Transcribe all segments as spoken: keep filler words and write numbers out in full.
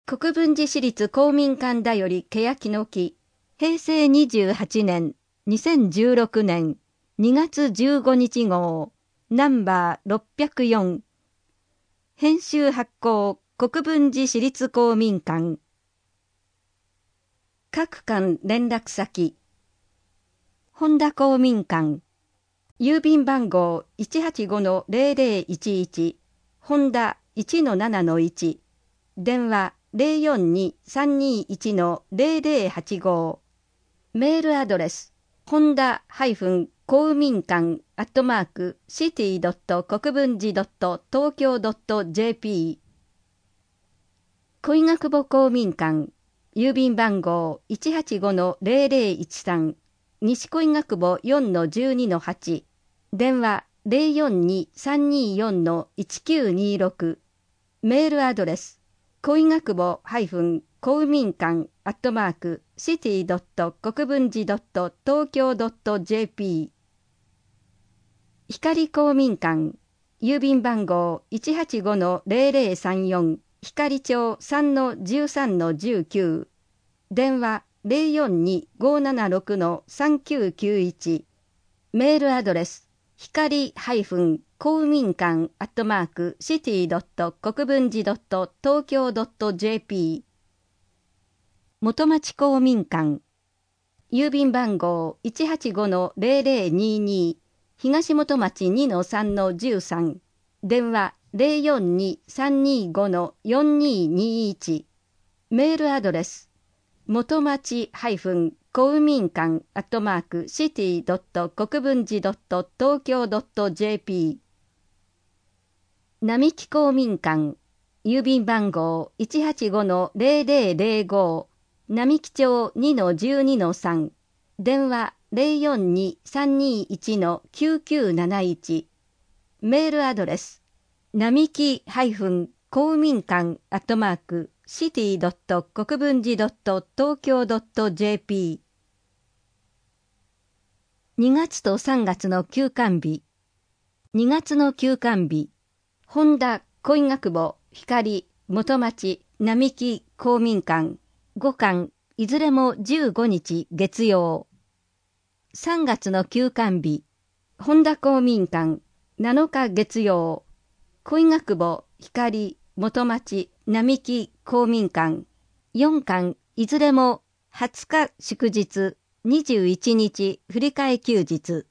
国分寺市立公民館だより欅の木、へいせいにじゅうはちねん、にせんじゅうろくねんにがつじゅうごにち号、ナンバーろっぴゃくよん。編集発行、国分寺市立公民館。各館連絡先。本田公民館。郵便番号 いちはちごのゼロゼロいちいち、本田 いちのななのいち、電話 ゼロよんに さんにいちのゼロゼロはちご、メールアドレス、本田公民館アットマークシティドット国分寺ドット東京ドットジェーピー、小医学部公民館、郵便番号 いちはちごのゼロゼロいちさん、西小医学部 よんのじゅうにのはち、電話 ゼロよんに さんによんのいちきゅうにろく、メールアドレス、小医学部公民館アットマークシティドット国分寺ドット東京ドットジェーピー、光公民館、郵便番号 いちはちごのゼロゼロさんよん、光町 さんのじゅうさんのじゅうきゅう、電話 ゼロよんに ごななろくのさんきゅうきゅういち、メールアドレス、光公民館アットマークシティドット国分寺ドット東京ドットジェーピー、元町公民館、郵便番号 いちはちごのゼロゼロにに、東元町 にのさんのじゅうさん、電話 ゼロよんに さんにごのよんににいち、メールアドレス、元町公民館アットマークシティドット国分寺ドット東京ドットジェーピー、並木公民館、郵便番号 いちはちごのゼロゼロゼロご、並木町 にのじゅうにのさん、電話 ゼロよんに さんにいちのきゅうきゅうなないち、メールアドレス、並木公民館アットマークシティドット国分寺ドット東京ドットジェーピー。にがつとさんがつの休館日。にがつの休館日、本田小医学部光元町並木公民館ご館いずれもじゅうごにち月曜。さんがつの休館日、本田公民館なのか月曜、小医学部光元町並木公民館よん館いずれもはつか祝日、にじゅういちにち振り替え休日。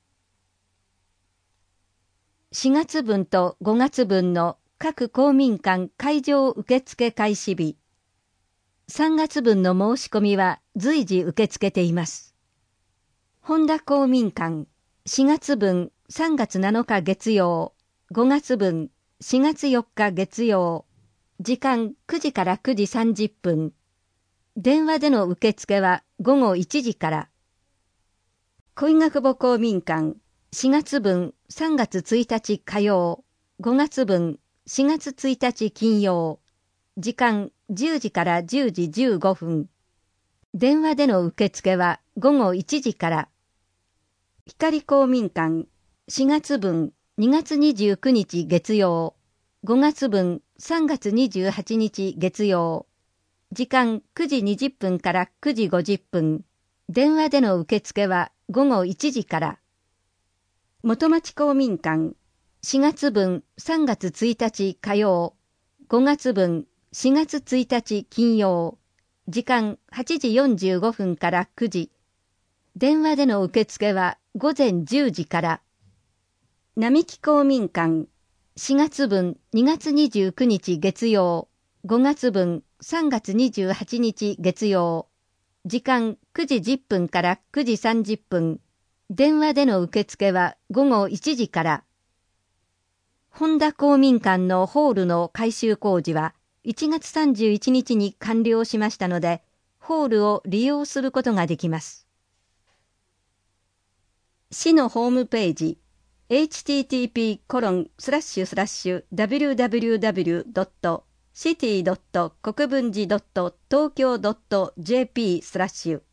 しがつ分とごがつ分の各公民館会場受付開始日。さんがつ分の申し込みは随時受け付けています。本田公民館しがつ分さんがつなのか月曜、ごがつ分しがつよっか月曜、時間くじからくじさんじゅっぷん。電話での受付はごごいちじから。小医学部公民館しがつ分さんがつついたち火曜、ごがつ分しがつついたち金曜、時間じゅうじからじゅうじじゅうごふん。電話での受付はごごいちじから。光公民館しがつ分にがつにじゅうくにち月曜、ごがつ分さんがつにじゅうはちにち月曜、時間くじにじゅっぷんからくじごじゅっぷん。電話での受付はごごいちじから。元町公民館しがつ分さんがつついたち火曜、ごがつ分しがつついたち金曜、時間はちじよんじゅうごふんからくじ。電話での受付はごぜんじゅうじから。並木公民館しがつ分にがつにじゅうくにち月曜、ごがつ分さんがつにじゅうはちにち月曜、時間くじじゅっぷんからくじさんじゅっぷん。電話での受付はごごいちじから。本田公民館のホールの改修工事はいちがつさんじゅういちにちに完了しましたので、ホールを利用することができます。市のホームページ エイチティーティーピーコロンスラッシュスラッシュダブリューダブリューダブリュードットシティドット国分寺ドット東京ドットジェーピースラッシュ